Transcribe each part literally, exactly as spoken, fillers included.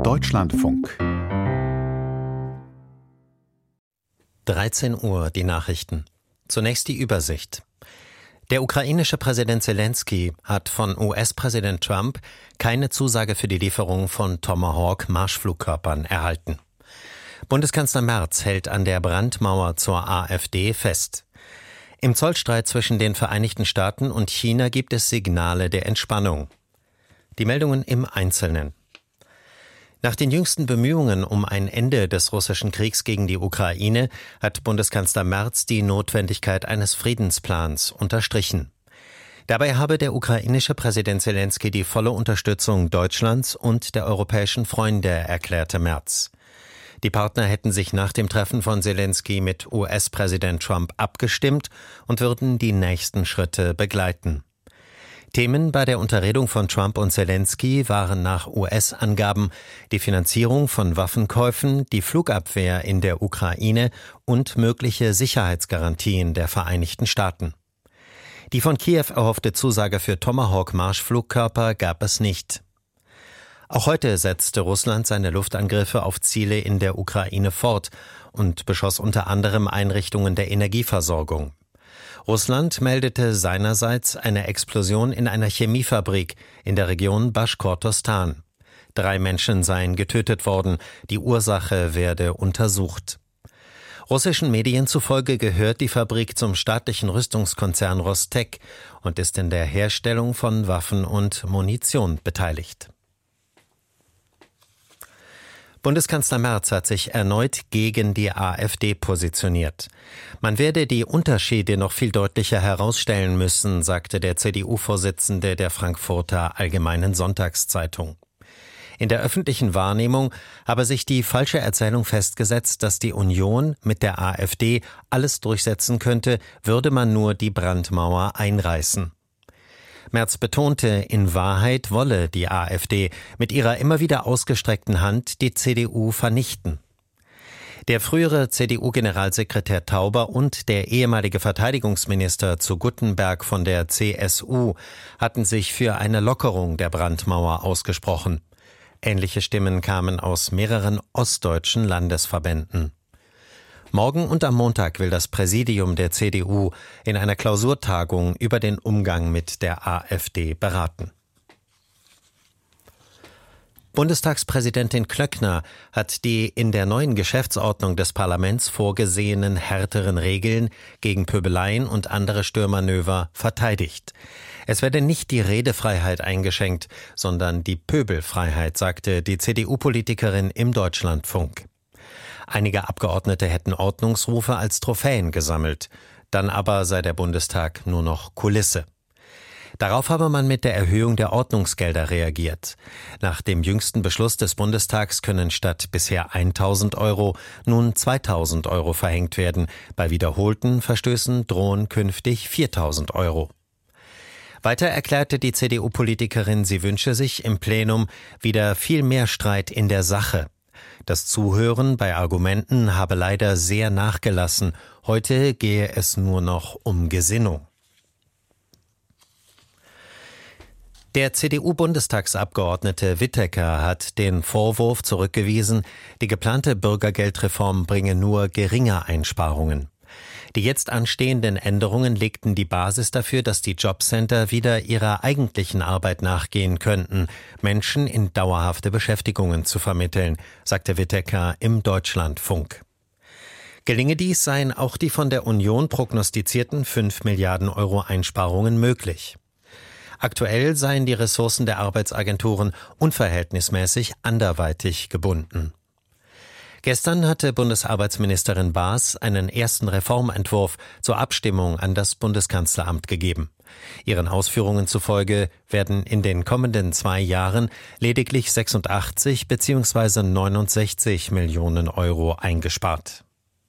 Deutschlandfunk. dreizehn Uhr, die Nachrichten. Zunächst die Übersicht. Der ukrainische Präsident Zelensky hat von U S-Präsident Trump keine Zusage für die Lieferung von Tomahawk-Marschflugkörpern erhalten. Bundeskanzler Merz hält an der Brandmauer zur AfD fest. Im Zollstreit zwischen den Vereinigten Staaten und China gibt es Signale der Entspannung. Die Meldungen im Einzelnen. Nach den jüngsten Bemühungen um ein Ende des russischen Kriegs gegen die Ukraine hat Bundeskanzler Merz die Notwendigkeit eines Friedensplans unterstrichen. Dabei habe der ukrainische Präsident Zelensky die volle Unterstützung Deutschlands und der europäischen Freunde, erklärte Merz. Die Partner hätten sich nach dem Treffen von Zelensky mit U S-Präsident Trump abgestimmt und würden die nächsten Schritte begleiten. Themen bei der Unterredung von Trump und Zelensky waren nach U S-Angaben die Finanzierung von Waffenkäufen, die Flugabwehr in der Ukraine und mögliche Sicherheitsgarantien der Vereinigten Staaten. Die von Kiew erhoffte Zusage für Tomahawk-Marschflugkörper gab es nicht. Auch heute setzte Russland seine Luftangriffe auf Ziele in der Ukraine fort und beschoss unter anderem Einrichtungen der Energieversorgung. Russland meldete seinerseits eine Explosion in einer Chemiefabrik in der Region Baschkortostan. Drei Menschen seien getötet worden, die Ursache werde untersucht. Russischen Medien zufolge gehört die Fabrik zum staatlichen Rüstungskonzern Rostec und ist in der Herstellung von Waffen und Munition beteiligt. Bundeskanzler Merz hat sich erneut gegen die AfD positioniert. Man werde die Unterschiede noch viel deutlicher herausstellen müssen, sagte der C D U-Vorsitzende der Frankfurter Allgemeinen Sonntagszeitung. In der öffentlichen Wahrnehmung habe sich die falsche Erzählung festgesetzt, dass die Union mit der AfD alles durchsetzen könnte, würde man nur die Brandmauer einreißen. Merz betonte, in Wahrheit wolle die AfD mit ihrer immer wieder ausgestreckten Hand die C D U vernichten. Der frühere C D U-Generalsekretär Tauber und der ehemalige Verteidigungsminister zu Guttenberg von der C S U hatten sich für eine Lockerung der Brandmauer ausgesprochen. Ähnliche Stimmen kamen aus mehreren ostdeutschen Landesverbänden. Morgen und am Montag will das Präsidium der C D U in einer Klausurtagung über den Umgang mit der AfD beraten. Bundestagspräsidentin Klöckner hat die in der neuen Geschäftsordnung des Parlaments vorgesehenen härteren Regeln gegen Pöbeleien und andere Störmanöver verteidigt. Es werde nicht die Redefreiheit eingeschränkt, sondern die Pöbelfreiheit, sagte die C D U-Politikerin im Deutschlandfunk. Einige Abgeordnete hätten Ordnungsrufe als Trophäen gesammelt. Dann aber sei der Bundestag nur noch Kulisse. Darauf habe man mit der Erhöhung der Ordnungsgelder reagiert. Nach dem jüngsten Beschluss des Bundestags können statt bisher tausend Euro nun zweitausend Euro verhängt werden. Bei wiederholten Verstößen drohen künftig viertausend Euro. Weiter erklärte die C D U-Politikerin, sie wünsche sich im Plenum wieder viel mehr Streit in der Sache. Das Zuhören bei Argumenten habe leider sehr nachgelassen. Heute gehe es nur noch um Gesinnung. Der C D U-Bundestagsabgeordnete Whittaker hat den Vorwurf zurückgewiesen, die geplante Bürgergeldreform bringe nur geringe Einsparungen. Die jetzt anstehenden Änderungen legten die Basis dafür, dass die Jobcenter wieder ihrer eigentlichen Arbeit nachgehen könnten, Menschen in dauerhafte Beschäftigungen zu vermitteln, sagte Whittaker im Deutschlandfunk. Gelinge dies, seien auch die von der Union prognostizierten fünf Milliarden Euro Einsparungen möglich. Aktuell seien die Ressourcen der Arbeitsagenturen unverhältnismäßig anderweitig gebunden. Gestern hatte Bundesarbeitsministerin Baas einen ersten Reformentwurf zur Abstimmung an das Bundeskanzleramt gegeben. Ihren Ausführungen zufolge werden in den kommenden zwei Jahren lediglich sechsundachtzig bzw. neunundsechzig Millionen Euro eingespart.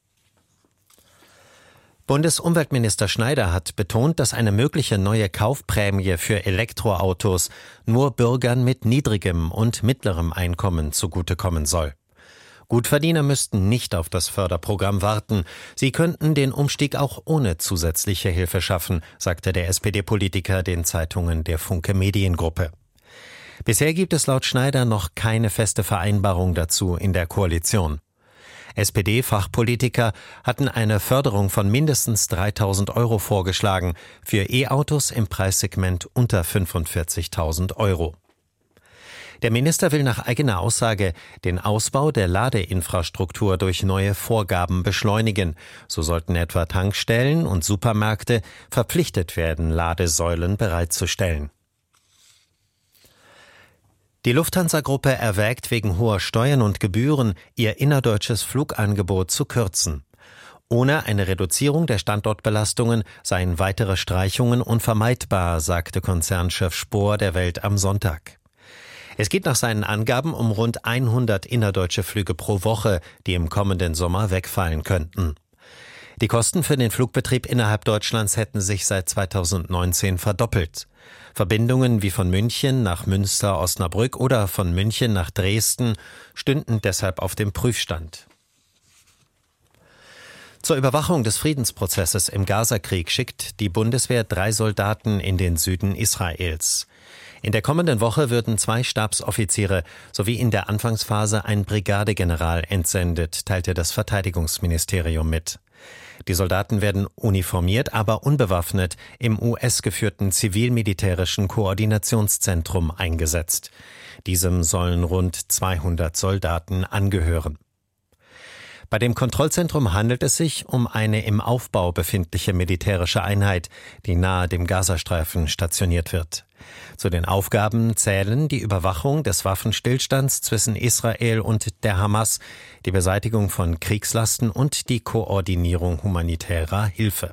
Bundesumweltminister Schneider hat betont, dass eine mögliche neue Kaufprämie für Elektroautos nur Bürgern mit niedrigem und mittlerem Einkommen zugutekommen soll. Gutverdiener müssten nicht auf das Förderprogramm warten. Sie könnten den Umstieg auch ohne zusätzliche Hilfe schaffen, sagte der S P D-Politiker den Zeitungen der Funke Mediengruppe. Bisher gibt es laut Schneider noch keine feste Vereinbarung dazu in der Koalition. S P D-Fachpolitiker hatten eine Förderung von mindestens dreitausend Euro vorgeschlagen für E-Autos im Preissegment unter fünfundvierzigtausend Euro. Der Minister will nach eigener Aussage den Ausbau der Ladeinfrastruktur durch neue Vorgaben beschleunigen. So sollten etwa Tankstellen und Supermärkte verpflichtet werden, Ladesäulen bereitzustellen. Die Lufthansa-Gruppe erwägt wegen hoher Steuern und Gebühren, ihr innerdeutsches Flugangebot zu kürzen. Ohne eine Reduzierung der Standortbelastungen seien weitere Streichungen unvermeidbar, sagte Konzernchef Spohr der Welt am Sonntag. Es geht nach seinen Angaben um rund hundert innerdeutsche Flüge pro Woche, die im kommenden Sommer wegfallen könnten. Die Kosten für den Flugbetrieb innerhalb Deutschlands hätten sich seit zweitausendneunzehn verdoppelt. Verbindungen wie von München nach Münster-Osnabrück oder von München nach Dresden stünden deshalb auf dem Prüfstand. Zur Überwachung des Friedensprozesses im Gazakrieg schickt die Bundeswehr drei Soldaten in den Süden Israels. In der kommenden Woche würden zwei Stabsoffiziere sowie in der Anfangsphase ein Brigadegeneral entsendet, teilte das Verteidigungsministerium mit. Die Soldaten werden uniformiert, aber unbewaffnet im U S-geführten zivil-militärischen Koordinationszentrum eingesetzt. Diesem sollen rund zweihundert Soldaten angehören. Bei dem Kontrollzentrum handelt es sich um eine im Aufbau befindliche militärische Einheit, die nahe dem Gazastreifen stationiert wird. Zu den Aufgaben zählen die Überwachung des Waffenstillstands zwischen Israel und der Hamas, die Beseitigung von Kriegslasten und die Koordinierung humanitärer Hilfe.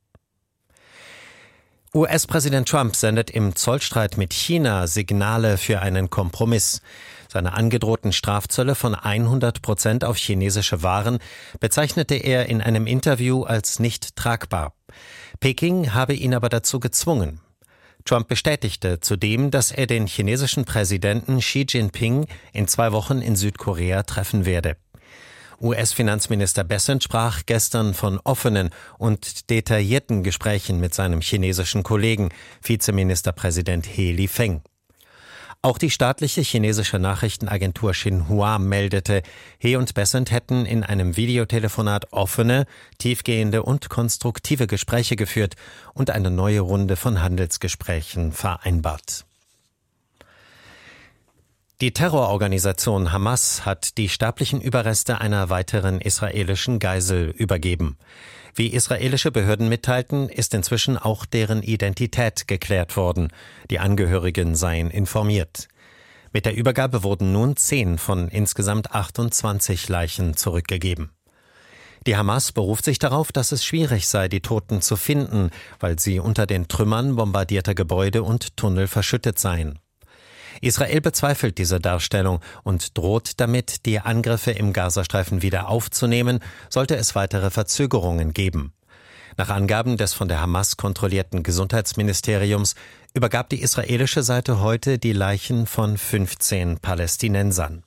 U S-Präsident Trump sendet im Zollstreit mit China Signale für einen Kompromiss. Seine angedrohten Strafzölle von hundert Prozent auf chinesische Waren bezeichnete er in einem Interview als nicht tragbar. Peking habe ihn aber dazu gezwungen. Trump bestätigte zudem, dass er den chinesischen Präsidenten Xi Jinping in zwei Wochen in Südkorea treffen werde. U S-Finanzminister Bessent sprach gestern von offenen und detaillierten Gesprächen mit seinem chinesischen Kollegen, Vizeministerpräsident He Lifeng. Auch die staatliche chinesische Nachrichtenagentur Xinhua meldete, He und Bessent hätten in einem Videotelefonat offene, tiefgehende und konstruktive Gespräche geführt und eine neue Runde von Handelsgesprächen vereinbart. Die Terrororganisation Hamas hat die sterblichen Überreste einer weiteren israelischen Geisel übergeben. Wie israelische Behörden mitteilten, ist inzwischen auch deren Identität geklärt worden. Die Angehörigen seien informiert. Mit der Übergabe wurden nun zehn von insgesamt achtundzwanzig Leichen zurückgegeben. Die Hamas beruft sich darauf, dass es schwierig sei, die Toten zu finden, weil sie unter den Trümmern bombardierter Gebäude und Tunnel verschüttet seien. Israel bezweifelt diese Darstellung und droht damit, die Angriffe im Gazastreifen wieder aufzunehmen, sollte es weitere Verzögerungen geben. Nach Angaben des von der Hamas kontrollierten Gesundheitsministeriums übergab die israelische Seite heute die Leichen von fünfzehn Palästinensern.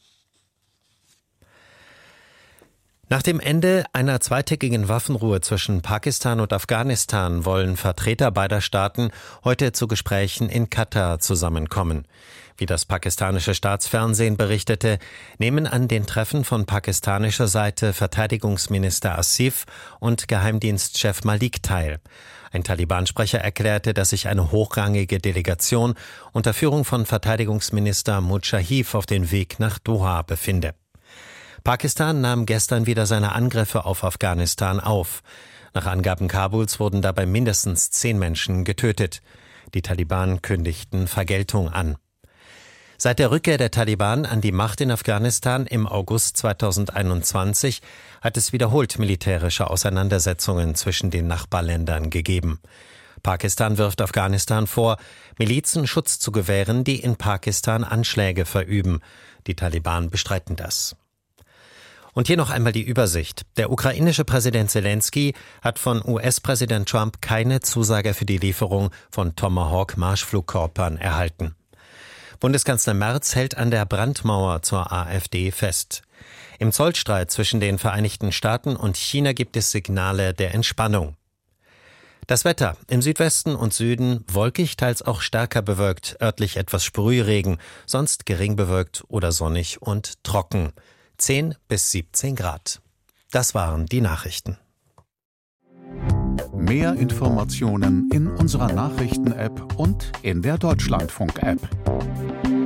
Nach dem Ende einer zweitägigen Waffenruhe zwischen Pakistan und Afghanistan wollen Vertreter beider Staaten heute zu Gesprächen in Katar zusammenkommen. Wie das pakistanische Staatsfernsehen berichtete, nehmen an den Treffen von pakistanischer Seite Verteidigungsminister Asif und Geheimdienstchef Malik teil. Ein Taliban-Sprecher erklärte, dass sich eine hochrangige Delegation unter Führung von Verteidigungsminister Mujahid auf den Weg nach Doha befinde. Pakistan nahm gestern wieder seine Angriffe auf Afghanistan auf. Nach Angaben Kabuls wurden dabei mindestens zehn Menschen getötet. Die Taliban kündigten Vergeltung an. Seit der Rückkehr der Taliban an die Macht in Afghanistan im August zweitausendeinundzwanzig hat es wiederholt militärische Auseinandersetzungen zwischen den Nachbarländern gegeben. Pakistan wirft Afghanistan vor, Milizen Schutz zu gewähren, die in Pakistan Anschläge verüben. Die Taliban bestreiten das. Und hier noch einmal die Übersicht. Der ukrainische Präsident Zelensky hat von U S-Präsident Trump keine Zusage für die Lieferung von Tomahawk-Marschflugkörpern erhalten. Bundeskanzler Merz hält an der Brandmauer zur AfD fest. Im Zollstreit zwischen den Vereinigten Staaten und China gibt es Signale der Entspannung. Das Wetter: Im Südwesten und Süden wolkig, teils auch stärker bewölkt, örtlich etwas Sprühregen, sonst gering bewölkt oder sonnig und trocken. zehn bis siebzehn Grad. Das waren die Nachrichten. Mehr Informationen in unserer Nachrichten-App und in der Deutschlandfunk-App.